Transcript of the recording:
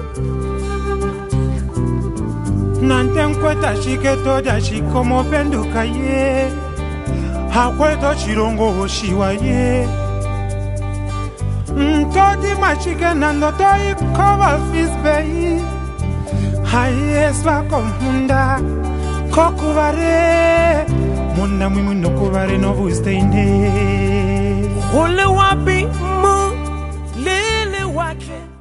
Nantenkweta shiketo da shikomo penduka ye Hakweto chirongo hoshiwa ye Todi machike nandoto ikoba fisbei Hayeswa komunda Kokubare Munda mwimu nokubare novu steine Ole wapi mu lele wake